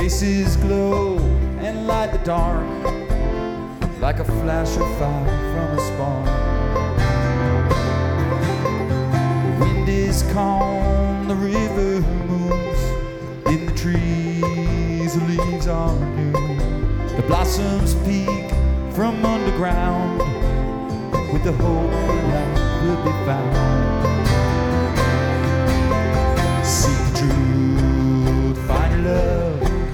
faces glow and light the dark like a flash of fire from a spark. The wind is calm, the river moves, in the trees the leaves are new. The blossoms peek from underground with the hope of life.